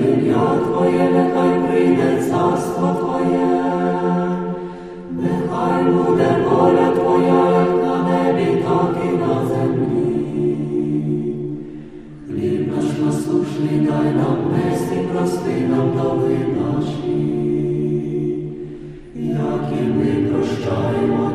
ім'я Твоє, нехай прийде царство Твоє, нехай буде воля Твоя, як на небі, так і на землі. Хліб наш насущний дай нам нести, прости нам долги наші, як і ми прощаємо